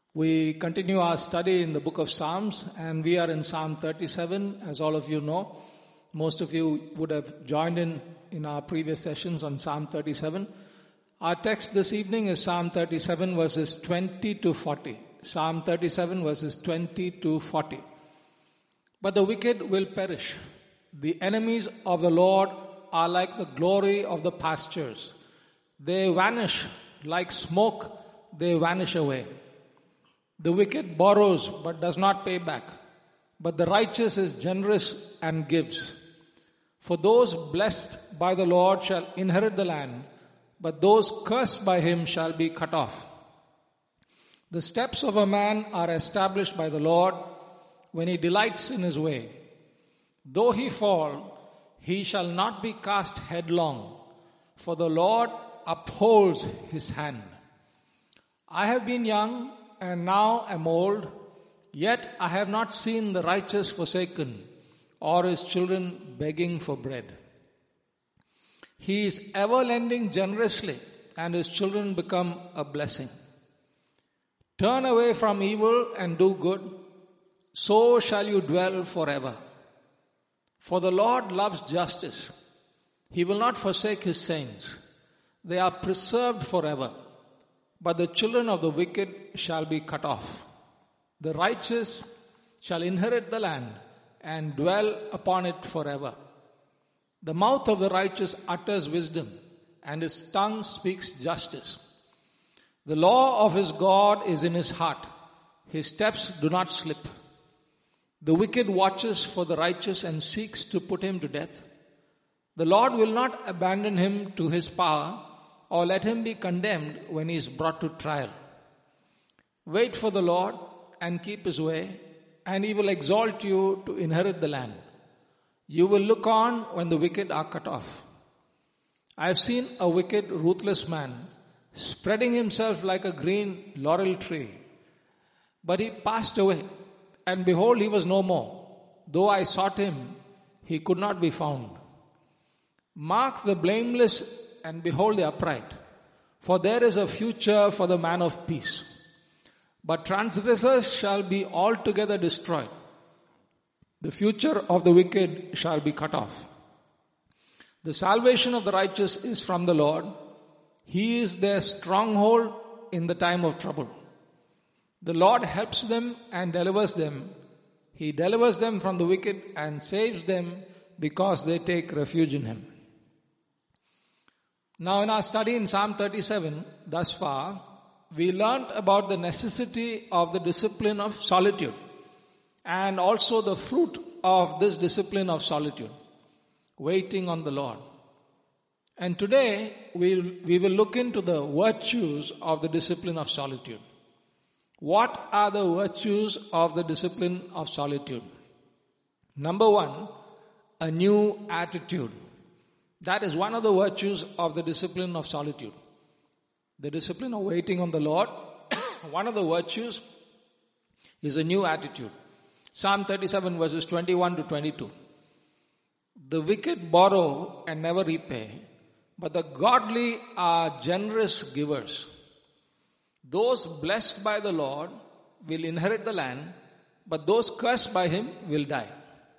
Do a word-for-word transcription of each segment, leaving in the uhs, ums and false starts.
We continue our study in the book of Psalms, and we are in Psalm thirty-seven, as all of you know. Most of you would have joined in in our previous sessions on Psalm thirty-seven. Our text this evening is Psalm thirty-seven verses twenty to forty. Psalm thirty-seven verses twenty to forty. But the wicked will perish. The enemies of the Lord are like the glory of the pastures. They vanish like smoke, they vanish away. The wicked borrows but does not pay back, but the righteous is generous and gives. For those blessed by the Lord shall inherit the land, but those cursed by him shall be cut off. The steps of a man are established by the Lord when he delights in his way. Though he fall, he shall not be cast headlong, for the Lord upholds his hand. I have been young and now am old, yet I have not seen the righteous forsaken, or his children begging for bread. He is ever lending generously, and his children become a blessing. Turn away from evil and do good, so shall you dwell forever. For the Lord loves justice. He will not forsake his saints. They are preserved forever. But the children of the wicked shall be cut off. The righteous shall inherit the land and dwell upon it forever. The mouth of the righteous utters wisdom, and his tongue speaks justice. The law of his God is in his heart. His steps do not slip. The wicked watches for the righteous and seeks to put him to death. The Lord will not abandon him to his power, or let him be condemned when he is brought to trial. Wait for the Lord and keep his way, and he will exalt you to inherit the land. You will look on when the wicked are cut off. I have seen a wicked, ruthless man spreading himself like a green laurel tree. But he passed away, and behold, he was no more. Though I sought him, he could not be found. Mark the blameless and behold the upright, for there is a future for the man of peace. But transgressors shall be altogether destroyed. The future of the wicked shall be cut off. The salvation of the righteous is from the Lord. He is their stronghold in the time of trouble. The Lord helps them and delivers them. He delivers them from the wicked and saves them because they take refuge in him. Now in our study in Psalm thirty-seven, thus far, we learnt about the necessity of the discipline of solitude and also the fruit of this discipline of solitude, waiting on the Lord. And today we we will look into the virtues of the discipline of solitude. What are the virtues of the discipline of solitude? Number one, a new attitude. That is one of the virtues of the discipline of solitude. The discipline of waiting on the Lord, one of the virtues is a new attitude. Psalm thirty-seven verses twenty-one to twenty-two. The wicked borrow and never repay, but the godly are generous givers. Those blessed by the Lord will inherit the land, but those cursed by him will die.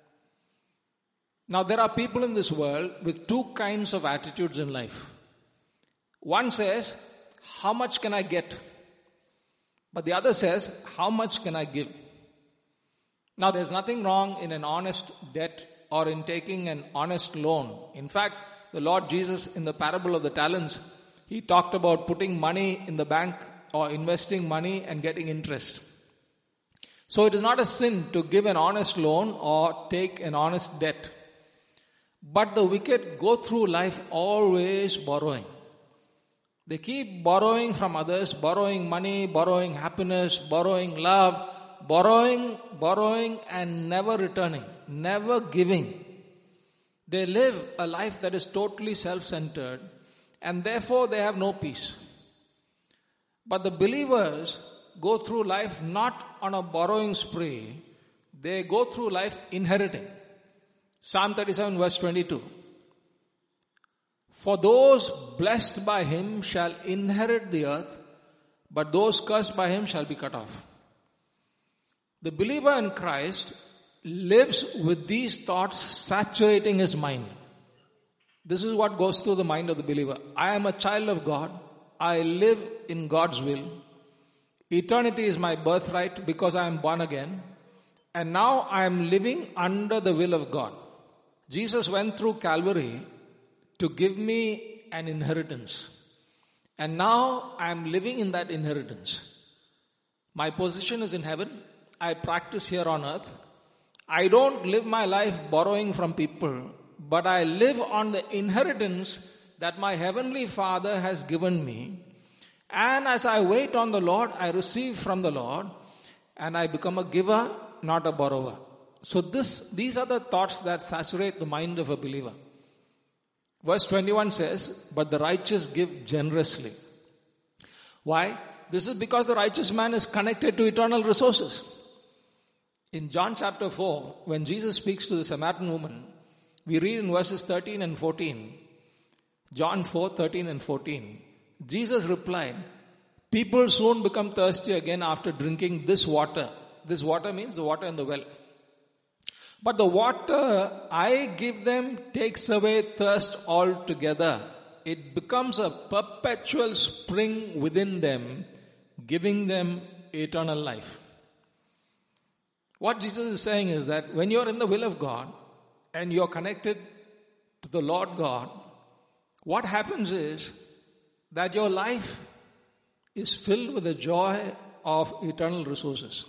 Now there are people in this world with two kinds of attitudes in life. One says, how much can I get? But the other says, how much can I give? Now there's nothing wrong in an honest debt or in taking an honest loan. In fact, the Lord Jesus in the parable of the talents, he talked about putting money in the bank or investing money and getting interest. So it is not a sin to give an honest loan or take an honest debt. But the wicked go through life always borrowing. They keep borrowing from others, borrowing money, borrowing happiness, borrowing love, borrowing, borrowing and never returning, never giving. They live a life that is totally self-centered and therefore they have no peace. But the believers go through life not on a borrowing spree, they go through life inheriting. Psalm thirty-seven verse twenty-two. For those blessed by him shall inherit the earth, but those cursed by him shall be cut off. The believer in Christ lives with these thoughts saturating his mind. This is what goes through the mind of the believer. I am a child of God. I live in God's will. Eternity is my birthright because I am born again. And now I am living under the will of God. Jesus went through Calvary to give me an inheritance. And now I am living in that inheritance. My position is in heaven. I practice here on earth. I don't live my life borrowing from people, but I live on the inheritance that my heavenly Father has given me. And as I wait on the Lord, I receive from the Lord, and I become a giver, not a borrower. So this, these are the thoughts that saturate the mind of a believer. Verse twenty-one says, but the righteous give generously. Why? This is because the righteous man is connected to eternal resources. In John chapter four, when Jesus speaks to the Samaritan woman, we read in verses thirteen and fourteen, John four, thirteen and fourteen, Jesus replied, people soon become thirsty again after drinking this water. This water means the water in the well. But the water I give them takes away thirst altogether. It becomes a perpetual spring within them, giving them eternal life. What Jesus is saying is that when you're in the will of God and you're connected to the Lord God, what happens is that your life is filled with the joy of eternal resources.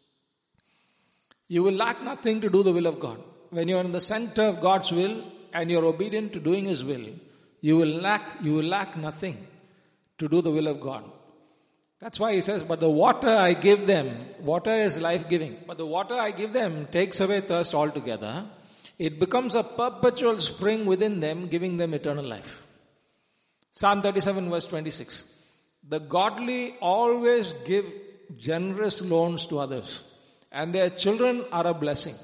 You will lack nothing to do the will of God. When you're in the center of God's will and you're obedient to doing His will, you will lack, you will lack nothing to do the will of God. That's why He says, but the water I give them, water is life-giving, but the water I give them takes away thirst altogether. It becomes a perpetual spring within them, giving them eternal life. Psalm thirty-seven verse twenty-six. The godly always give generous loans to others, and their children are a blessing.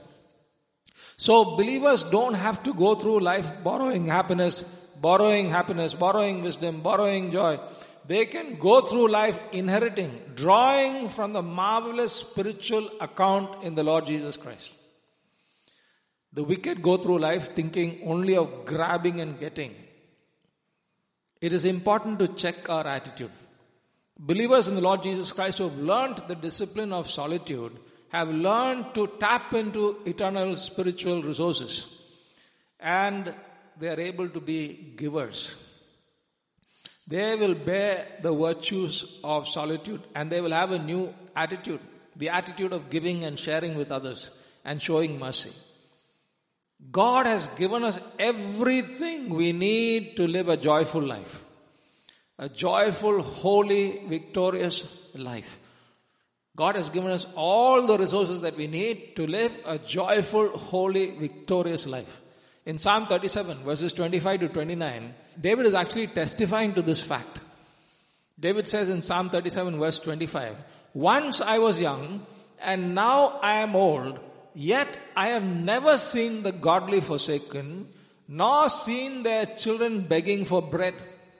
So believers don't have to go through life borrowing happiness, borrowing happiness, borrowing wisdom, borrowing joy. They can go through life inheriting, drawing from the marvelous spiritual account in the Lord Jesus Christ. The wicked go through life thinking only of grabbing and getting. It is important to check our attitude. Believers in the Lord Jesus Christ who have learned the discipline of solitude have learned to tap into eternal spiritual resources, and they are able to be givers. They will bear the virtues of solitude, and they will have a new attitude, the attitude of giving and sharing with others and showing mercy. God has given us everything we need to live a joyful life. A joyful, holy, victorious life. God has given us all the resources that we need to live a joyful, holy, victorious life. In Psalm thirty-seven, verses twenty-five to twenty-nine, David is actually testifying to this fact. David says in Psalm thirty-seven, verse twenty-five, once I was young, and now I am old, yet I have never seen the godly forsaken, nor seen their children begging for bread.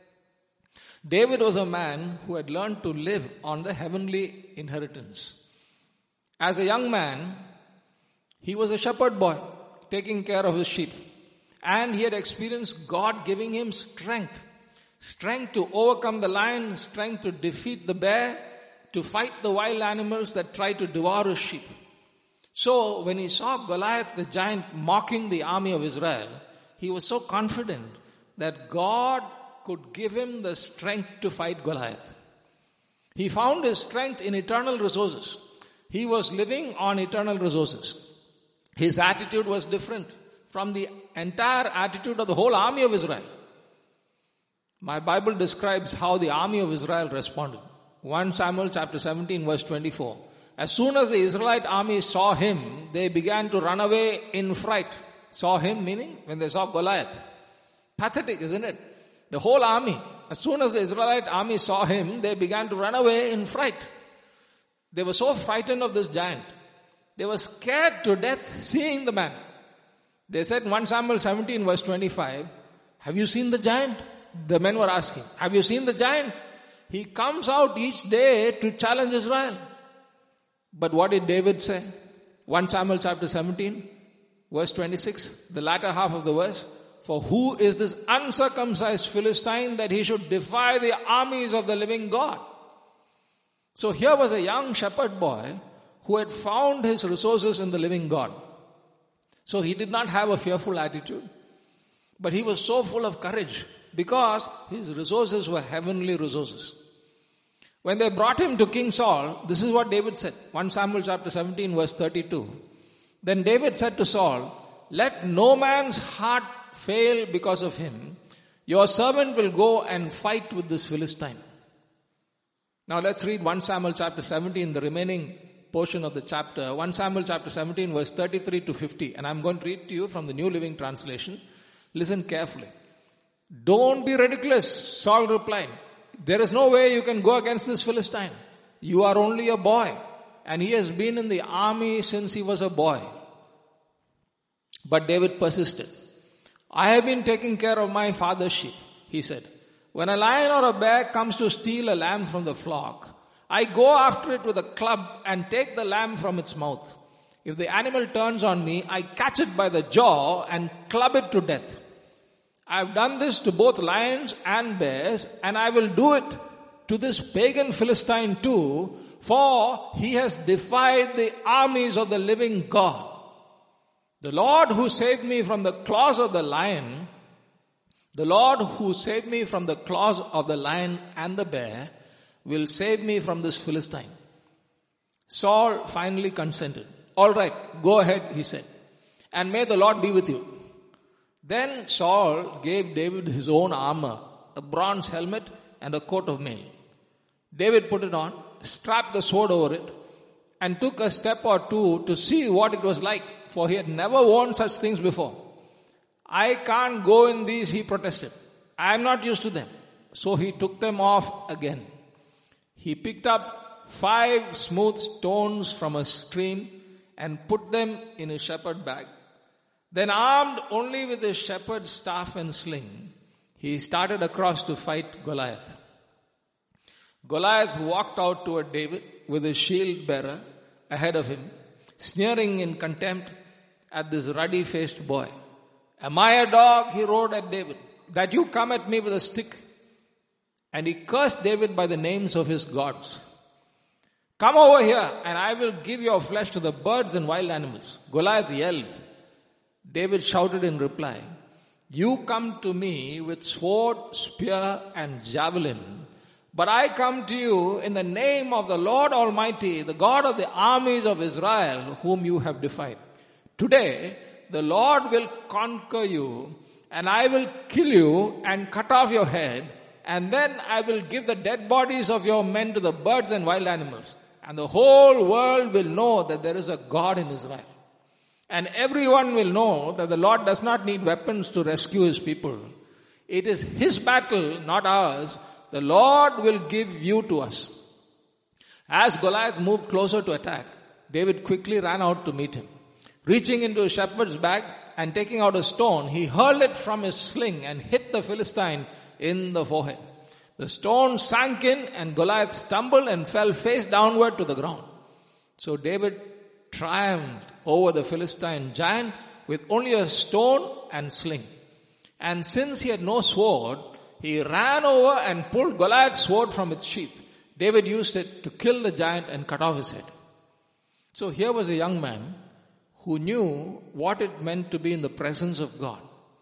David was a man who had learned to live on the heavenly inheritance. As a young man, he was a shepherd boy, taking care of his sheep. And he had experienced God giving him strength. Strength to overcome the lion, strength to defeat the bear, to fight the wild animals that try to devour his sheep. So when he saw Goliath the giant mocking the army of Israel, he was so confident that God could give him the strength to fight Goliath. He found his strength in eternal resources. He was living on eternal resources. His attitude was different from the entire attitude of the whole army of Israel. My Bible describes how the army of Israel responded. First Samuel chapter seventeen verse twenty-four. As soon as the Israelite army saw him, they began to run away in fright. Saw him meaning when they saw Goliath. Pathetic, isn't it? The whole army, as soon as the Israelite army saw him, they began to run away in fright. They were so frightened of this giant. They were scared to death seeing the man. They said in First Samuel seventeen verse twenty-five, have you seen the giant? The men were asking, have you seen the giant? He comes out each day to challenge Israel. But what did David say? First Samuel chapter seventeen, verse twenty-six, the latter half of the verse. For who is this uncircumcised Philistine that he should defy the armies of the living God? So here was a young shepherd boy who had found his resources in the living God. So he did not have a fearful attitude, but he was so full of courage because his resources were heavenly resources. When they brought him to King Saul, this is what David said. First Samuel chapter seventeen, verse thirty-two. Then David said to Saul, let no man's heart fail because of him. Your servant will go and fight with this Philistine. Now let's read First Samuel chapter seventeen, the remaining portion of the chapter. First Samuel chapter seventeen, verse thirty-three to fifty. And I'm going to read to you from the New Living Translation. Listen carefully. Don't be ridiculous, Saul replied. There is no way you can go against this Philistine. You are only a boy, and he has been in the army since he was a boy. But David persisted. I have been taking care of my father's sheep, he said. When a lion or a bear comes to steal a lamb from the flock, I go after it with a club and take the lamb from its mouth. If the animal turns on me, I catch it by the jaw and club it to death. I have done this to both lions and bears, and I will do it to this pagan Philistine too, for he has defied the armies of the living God. The Lord who saved me from the claws of the lion, the Lord who saved me from the claws of the lion and the bear, will save me from this Philistine. Saul finally consented. All right, go ahead, he said, and may the Lord be with you. Then Saul gave David his own armor, a bronze helmet and a coat of mail. David put it on, strapped the sword over it, and took a step or two to see what it was like, for he had never worn such things before. I can't go in these, he protested. I am not used to them. So he took them off again. He picked up five smooth stones from a stream and put them in his shepherd bag. Then, armed only with his shepherd's staff and sling, he started across to fight Goliath. Goliath walked out toward David with his shield bearer ahead of him, sneering in contempt at this ruddy-faced boy. Am I a dog, he roared at David, that you come at me with a stick? And he cursed David by the names of his gods. Come over here and I will give your flesh to the birds and wild animals. Goliath yelled. David shouted in reply, you come to me with sword, spear and javelin, but I come to you in the name of the Lord Almighty, the God of the armies of Israel, whom you have defied. Today, the Lord will conquer you, and I will kill you and cut off your head, and then I will give the dead bodies of your men to the birds and wild animals, and the whole world will know that there is a God in Israel. And everyone will know that the Lord does not need weapons to rescue his people. It is his battle, not ours. The Lord will give you to us. As Goliath moved closer to attack, David quickly ran out to meet him. Reaching into his shepherd's bag and taking out a stone, he hurled it from his sling and hit the Philistine in the forehead. The stone sank in and Goliath stumbled and fell face downward to the ground. So David triumphed over the Philistine giant with only a stone and sling. And since he had no sword, he ran over and pulled Goliath's sword from its sheath. David used it to kill the giant and cut off his head. So here was a young man who knew what it meant to be in the presence of God.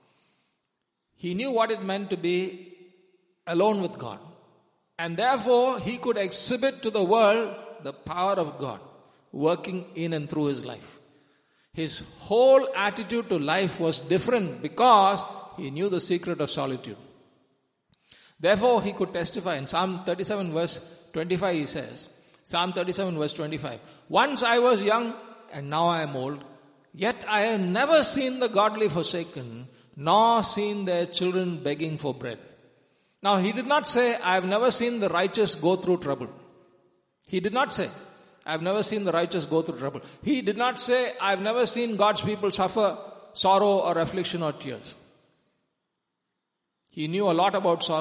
He knew what it meant to be alone with God. And therefore he could exhibit to the world the power of God working in and through his life. His whole attitude to life was different because he knew the secret of solitude. Therefore, he could testify. In Psalm thirty-seven verse twenty-five he says, Psalm thirty-seven verse twenty-five, once I was young and now I am old, yet I have never seen the godly forsaken, nor seen their children begging for bread. Now, he did not say, I have never seen the righteous go through trouble. He did not say, I have never seen the righteous go through trouble. He did not say, I have never seen God's people suffer sorrow or affliction or tears. He knew a lot about sorrow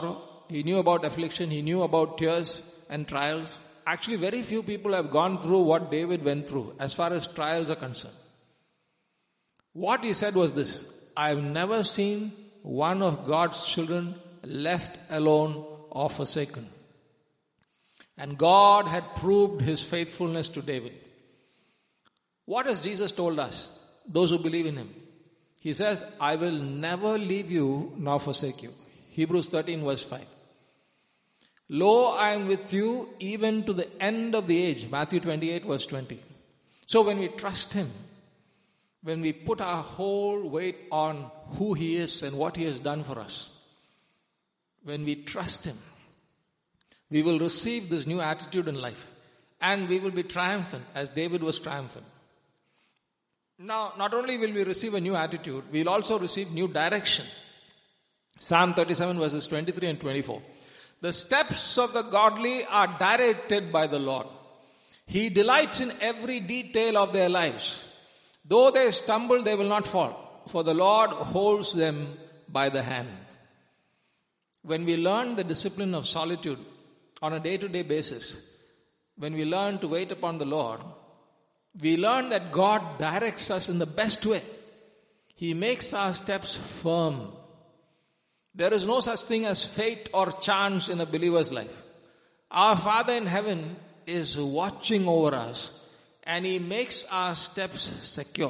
He knew about affliction. He knew about tears and trials. Actually, very few people have gone through what David went through as far as trials are concerned. What he said was this: I have never seen one of God's children left alone or forsaken. And God had proved his faithfulness to David. What has Jesus told us, those who believe in him? He says, I will never leave you nor forsake you. Hebrews thirteen verse five. Lo, I am with you even to the end of the age. Matthew twenty-eight verse twenty. So when we trust him, when we put our whole weight on who he is and what he has done for us, when we trust him, we will receive this new attitude in life and we will be triumphant as David was triumphant. Now, not only will we receive a new attitude, we will also receive new direction. Psalm thirty-seven verses twenty-three and twenty-four. The steps of the godly are directed by the Lord. He delights in every detail of their lives. Though they stumble, they will not fall, for the Lord holds them by the hand. When we learn the discipline of solitude on a day-to-day basis, when we learn to wait upon the Lord, we learn that God directs us in the best way. He makes our steps firm. There is no such thing as fate or chance in a believer's life. Our Father in heaven is watching over us and he makes our steps secure.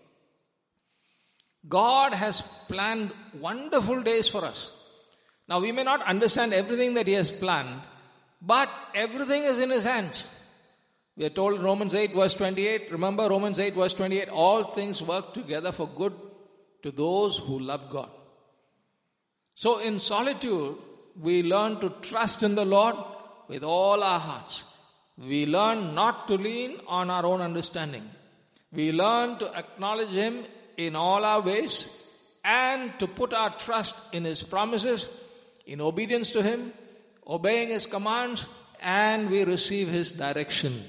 God has planned wonderful days for us. Now we may not understand everything that he has planned, but everything is in his hands. We are told in Romans eight verse twenty-eight, remember Romans eight verse twenty-eight, all things work together for good to those who love God. So in solitude, we learn to trust in the Lord with all our hearts. We learn not to lean on our own understanding. We learn to acknowledge him in all our ways and to put our trust in his promises, in obedience to him, obeying his commands, and we receive his direction.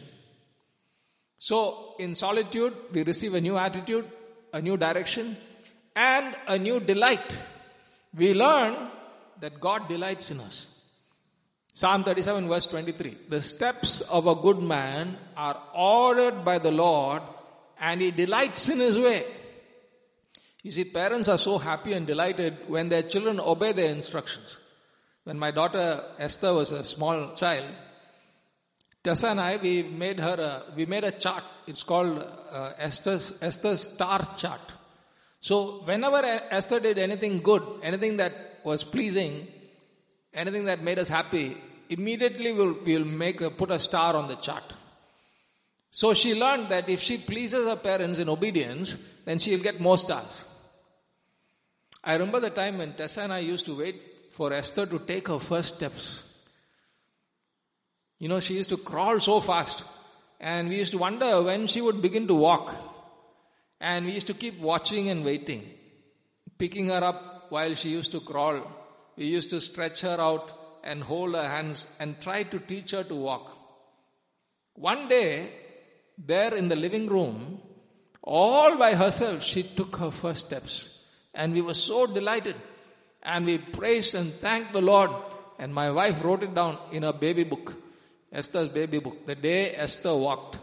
So in solitude, we receive a new attitude, a new direction, and a new delight. We learn that God delights in us. Psalm thirty-seven verse twenty-three. The steps of a good man are ordered by the Lord and he delights in his way. You see, parents are so happy and delighted when their children obey their instructions. When my daughter Esther was a small child, Tessa and I, we made her a, we made a chart. It's called uh, Esther's, Esther's star chart. So whenever Esther did anything good, anything that was pleasing, anything that made us happy, immediately we'll, we'll make a, put a star on the chart. So she learned that if she pleases her parents in obedience, then she'll get more stars. I remember the time when Tessa and I used to wait for Esther to take her first steps. You know, she used to crawl so fast. And we used to wonder when she would begin to walk. And we used to keep watching and waiting. Picking her up while she used to crawl. We used to stretch her out and hold her hands and try to teach her to walk. One day, there in the living room, all by herself, she took her first steps. And we were so delighted. And we praised and thanked the Lord. And my wife wrote it down in her baby book. Esther's baby book. The day Esther walked.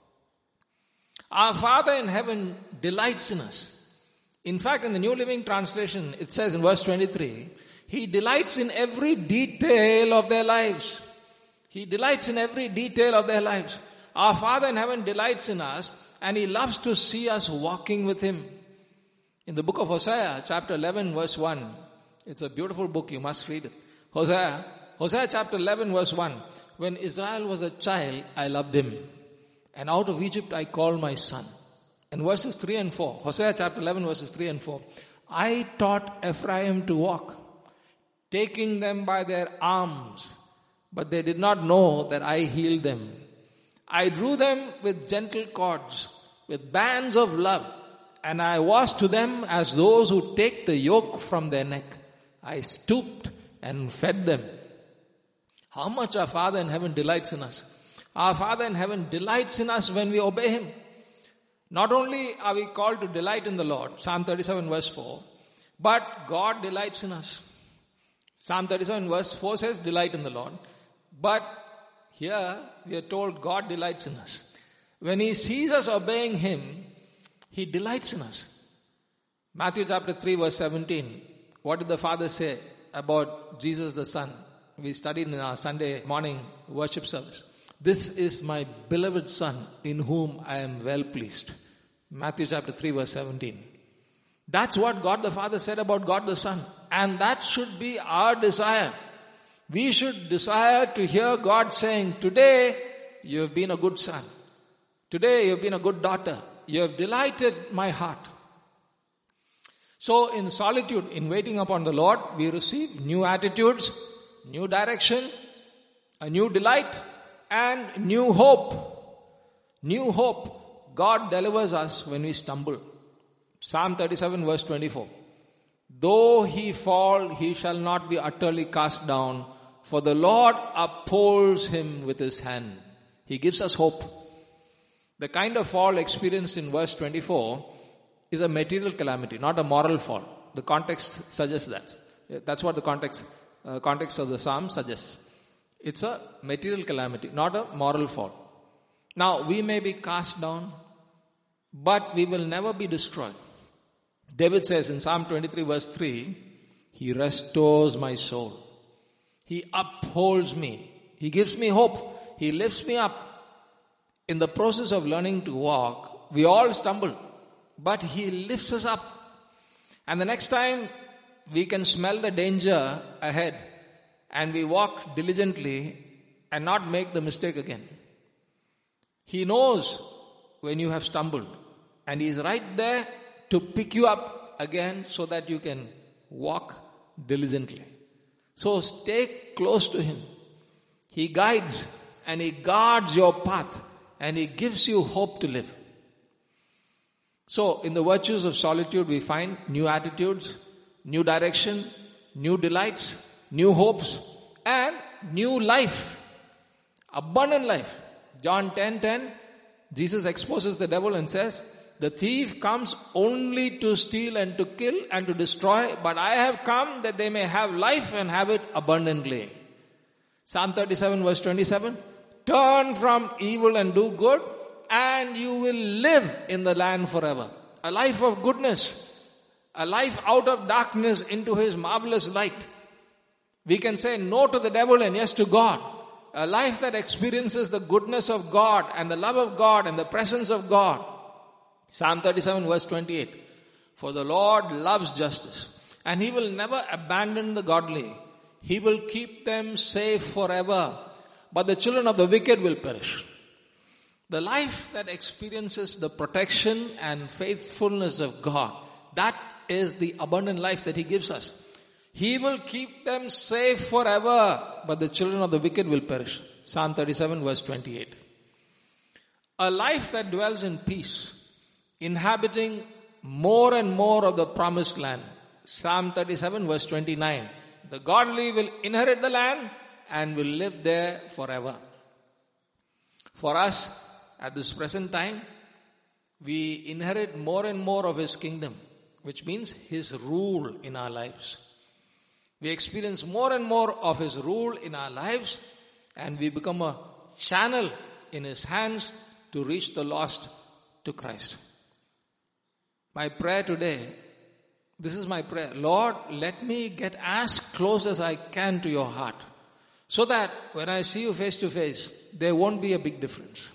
Our Father in heaven delights in us. In fact, in the New Living Translation, it says in verse twenty-three, he delights in every detail of their lives. He delights in every detail of their lives. Our Father in heaven delights in us and he loves to see us walking with him. In the book of Hosea, chapter eleven, verse one, it's a beautiful book, you must read it. Hosea, Hosea chapter eleven, verse one, when Israel was a child, I loved him. And out of Egypt I called my son. And verses three and four, Hosea chapter eleven, verses three and four, I taught Ephraim to walk, taking them by their arms, but they did not know that I healed them. I drew them with gentle cords, with bands of love, and I was to them as those who take the yoke from their neck. I stooped and fed them. How much our Father in heaven delights in us. Our Father in heaven delights in us when we obey him. Not only are we called to delight in the Lord, Psalm thirty-seven verse four, but God delights in us. Psalm thirty-seven verse four says, delight in the Lord. But here we are told God delights in us. When He sees us obeying Him, He delights in us. Matthew chapter three verse seventeen. What did the Father say about Jesus the Son? We studied in our Sunday morning worship service. This is my beloved Son in whom I am well pleased. Matthew chapter three verse seventeen. That's what God the Father said about God the Son. And that should be our desire. We should desire to hear God saying, today you have been a good son. Today you have been a good daughter. You have delighted my heart. So in solitude, in waiting upon the Lord, we receive new attitudes, new direction, a new delight, and new hope. New hope. God delivers us when we stumble. Psalm thirty-seven verse twenty-four. Though he fall, he shall not be utterly cast down, for the Lord upholds him with his hand. He gives us hope. The kind of fall experienced in verse twenty-four is a material calamity, not a moral fall. The context suggests that. That's what the context, uh, context of the psalm suggests. It's a material calamity, not a moral fall. Now, we may be cast down, but we will never be destroyed. David says in Psalm twenty-three verse three, He restores my soul. He upholds me. He gives me hope. He lifts me up. In the process of learning to walk, we all stumble, but He lifts us up. And the next time we can smell the danger ahead and we walk diligently and not make the mistake again. He knows when you have stumbled and He is right there to pick you up again so that you can walk diligently. So stay close to Him. He guides and He guards your path and He gives you hope to live. So in the virtues of solitude we find new attitudes, new direction, new delights, new hopes and new life. Abundant life. John ten ten, Jesus exposes the devil and says, the thief comes only to steal and to kill and to destroy, but I have come that they may have life and have it abundantly. Psalm thirty-seven verse twenty-seven, turn from evil and do good, and you will live in the land forever. A life of goodness, a life out of darkness into His marvelous light. We can say no to the devil and yes to God. A life that experiences the goodness of God and the love of God and the presence of God. Psalm thirty-seven verse twenty-eight. For the Lord loves justice and He will never abandon the godly. He will keep them safe forever. But the children of the wicked will perish. The life that experiences the protection and faithfulness of God, that is the abundant life that He gives us. He will keep them safe forever, but the children of the wicked will perish. Psalm thirty-seven verse twenty-eight. A life that dwells in peace, inhabiting more and more of the promised land. Psalm thirty-seven verse twenty-nine. The godly will inherit the land and will live there forever. For us, at this present time, we inherit more and more of His kingdom, which means His rule in our lives. We experience more and more of His rule in our lives, and we become a channel in His hands to reach the lost to Christ. My prayer today, this is my prayer. Lord, let me get as close as I can to your heart, so that when I see you face to face, there won't be a big difference.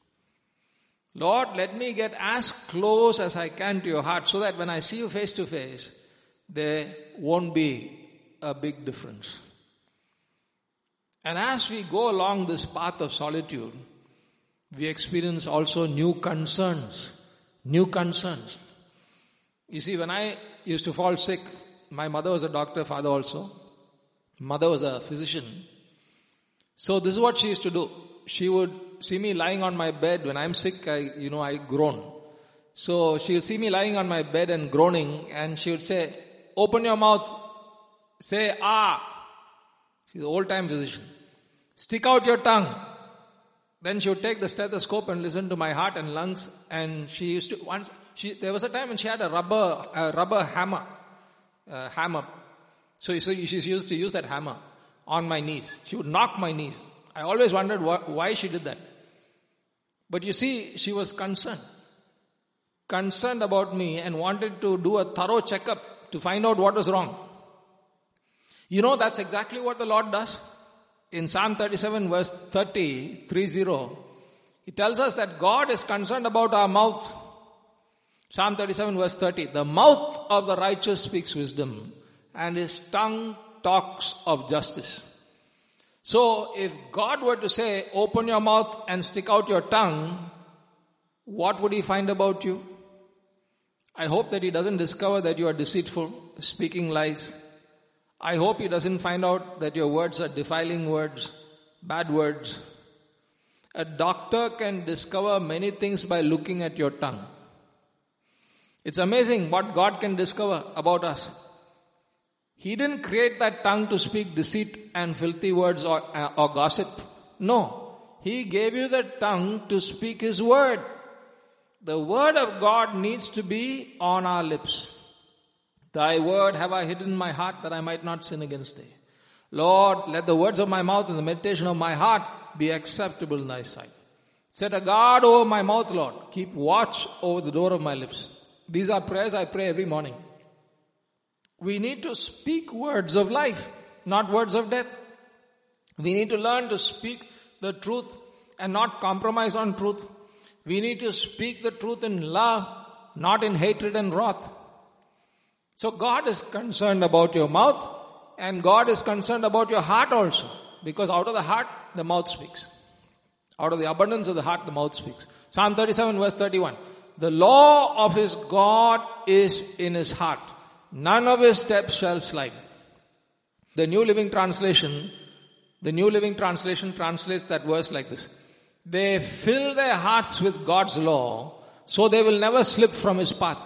Lord, let me get as close as I can to your heart, so that when I see you face to face, there won't be a big difference. And as we go along this path of solitude, we experience also new concerns. New concerns. You see, when I used to fall sick, my mother was a doctor, father also. Mother was a physician. So this is what she used to do. She would see me lying on my bed. When I'm sick, I, you know, I groan. So she would see me lying on my bed and groaning, and she would say, open your mouth. Say, ah. She's an old-time physician. Stick out your tongue. Then she would take the stethoscope and listen to my heart and lungs. And she used to, once, she, there was a time when she had a rubber, a rubber hammer, a hammer. So, so she used to use that hammer on my knees. She would knock my knees. I always wondered wh- why she did that. But you see, she was concerned. Concerned about me and wanted to do a thorough checkup to find out what was wrong. You know, that's exactly what the Lord does. In Psalm thirty-seven verse thirty, three zero, He tells us that God is concerned about our mouth. Psalm thirty-seven verse thirty, the mouth of the righteous speaks wisdom and his tongue talks of justice. So if God were to say, open your mouth and stick out your tongue, what would He find about you? I hope that He doesn't discover that you are deceitful, speaking lies. I hope He doesn't find out that your words are defiling words, bad words. A doctor can discover many things by looking at your tongue. It's amazing what God can discover about us. He didn't create that tongue to speak deceit and filthy words or, uh, or gossip. No. He gave you the tongue to speak His word. The word of God needs to be on our lips. Thy word have I hidden in my heart that I might not sin against Thee. Lord, let the words of my mouth and the meditation of my heart be acceptable in Thy sight. Set a guard over my mouth, Lord. Keep watch over the door of my lips. These are prayers I pray every morning. We need to speak words of life, not words of death. We need to learn to speak the truth and not compromise on truth. We need to speak the truth in love, not in hatred and wrath. So God is concerned about your mouth, and God is concerned about your heart also. Because out of the heart, the mouth speaks. Out of the abundance of the heart, the mouth speaks. Psalm thirty-seven verse thirty-one. The law of his God is in his heart. None of his steps shall slide. The New Living Translation, the New Living Translation translates that verse like this. They fill their hearts with God's law, so they will never slip from His path.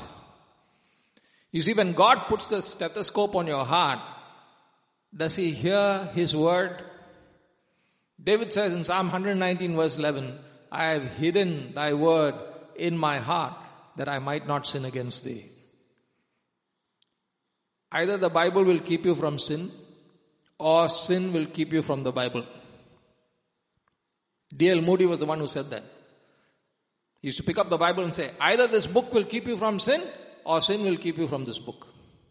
You see, when God puts the stethoscope on your heart, does He hear His word? David says in Psalm one nineteen verse eleven, I have hidden thy word in my heart that I might not sin against thee. Either the Bible will keep you from sin, or sin will keep you from the Bible. D L Moody was the one who said that. He used to pick up the Bible and say, either this book will keep you from sin, or sin will keep you from this book.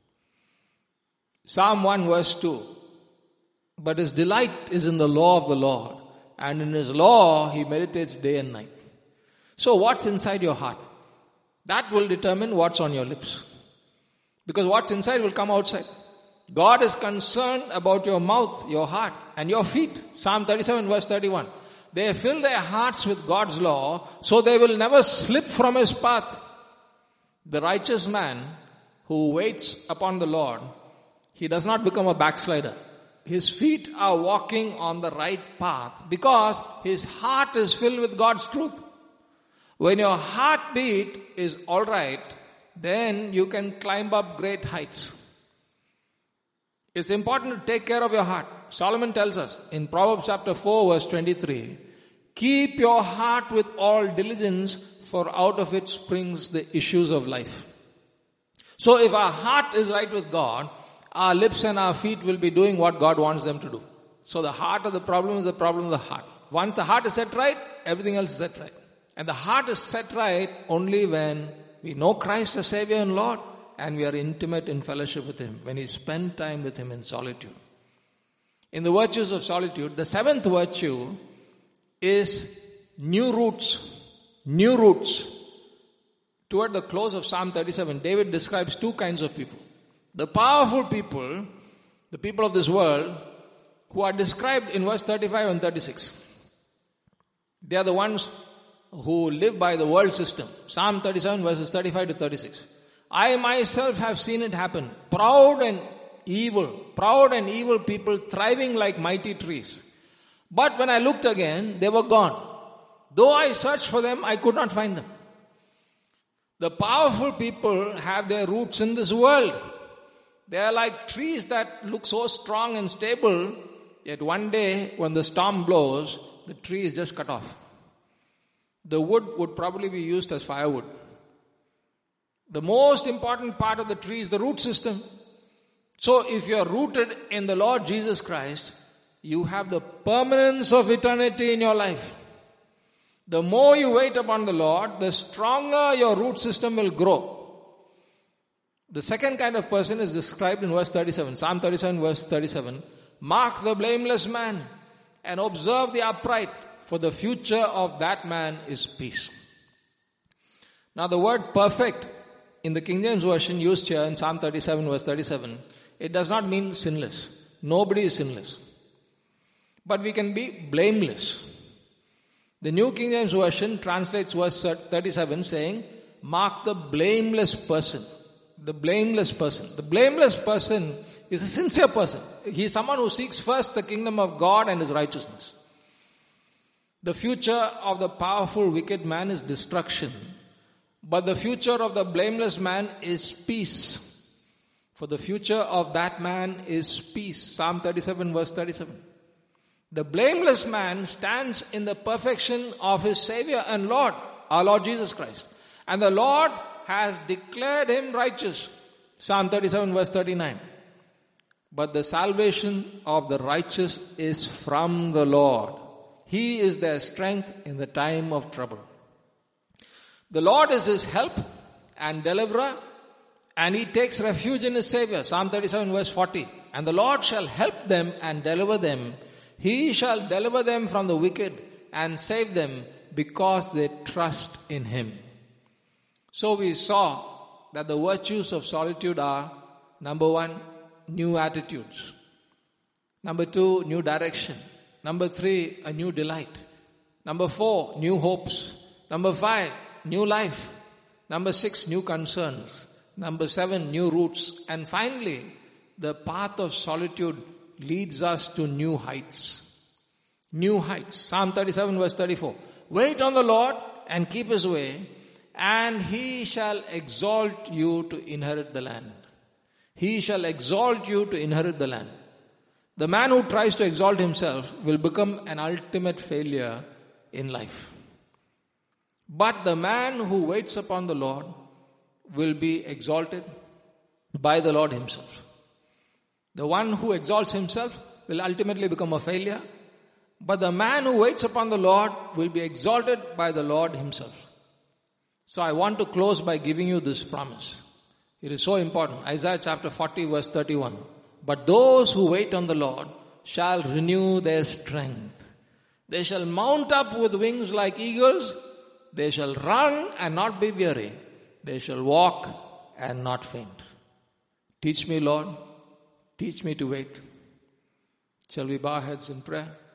Psalm one verse two. But his delight is in the law of the Lord, and in His law he meditates day and night. So what's inside your heart? That will determine what's on your lips. Because what's inside will come outside. God is concerned about your mouth, your heart, and your feet. Psalm thirty-seven verse thirty-one. They fill their hearts with God's law, so they will never slip from His path. The righteous man who waits upon the Lord, he does not become a backslider. His feet are walking on the right path because his heart is filled with God's truth. When your heartbeat is alright, then you can climb up great heights. It's important to take care of your heart. Solomon tells us in Proverbs chapter four verse twenty-three, keep your heart with all diligence, for out of it springs the issues of life. So if our heart is right with God, our lips and our feet will be doing what God wants them to do. So the heart of the problem is the problem of the heart. Once the heart is set right, everything else is set right. And the heart is set right only when we know Christ as Savior and Lord, and we are intimate in fellowship with Him, when we spend time with Him in solitude. In the virtues of solitude, the seventh virtue is new roots. New roots. Toward the close of Psalm thirty-seven, David describes two kinds of people. The powerful people, the people of this world, who are described in verse thirty-five and thirty-six. They are the ones who live by the world system. Psalm thirty-seven verses thirty-five to thirty-six. I myself have seen it happen. Proud and evil, proud and evil people thriving like mighty trees. But when I looked again, they were gone. Though I searched for them, I could not find them. The powerful people have their roots in this world. They are like trees that look so strong and stable, yet one day when the storm blows, the tree is just cut off. The wood would probably be used as firewood. The most important part of the tree is the root system. So if you are rooted in the Lord Jesus Christ, you have the permanence of eternity in your life. The more you wait upon the Lord, the stronger your root system will grow. The second kind of person is described in verse thirty-seven. Psalm thirty-seven verse thirty-seven. Mark the blameless man and observe the upright, for the future of that man is peace. Now the word perfect in the King James Version used here in Psalm thirty-seven verse thirty-seven, it does not mean sinless. Nobody is sinless. But we can be blameless. The New King James Version translates verse thirty-seven saying, mark the blameless person. The blameless person. The blameless person is a sincere person. He is someone who seeks first the kingdom of God and his righteousness. The future of the powerful wicked man is destruction. But the future of the blameless man is peace. For the future of that man is peace. Psalm thirty-seven verse thirty-seven. The blameless man stands in the perfection of his Savior and Lord, our Lord Jesus Christ. And the Lord has declared him righteous. Psalm thirty-seven verse thirty-nine. But the salvation of the righteous is from the Lord. He is their strength in the time of trouble. The Lord is his help and deliverer, and he takes refuge in his Savior. Psalm thirty-seven verse forty. And the Lord shall help them and deliver them. He shall deliver them from the wicked and save them because they trust in him. So we saw that the virtues of solitude are, number one, new attitudes. Number two, new direction. Number three, a new delight. Number four, new hopes. Number five, new life. Number six, new concerns. Number seven, new roots. And finally, the path of solitude leads us to new heights. New heights. Psalm thirty-seven verse thirty-four. Wait on the Lord and keep his way, and he shall exalt you to inherit the land. He shall exalt you to inherit the land. The man who tries to exalt himself will become an ultimate failure in life. But the man who waits upon the Lord will be exalted by the Lord himself. The one who exalts himself will ultimately become a failure. But the man who waits upon the Lord will be exalted by the Lord himself. So I want to close by giving you this promise. It is so important. Isaiah chapter forty verse thirty-one. But those who wait on the Lord shall renew their strength. They shall mount up with wings like eagles. They shall run and not be weary. They shall walk and not faint. Teach me, Lord. Teach me to wait. Shall we bow our heads in prayer?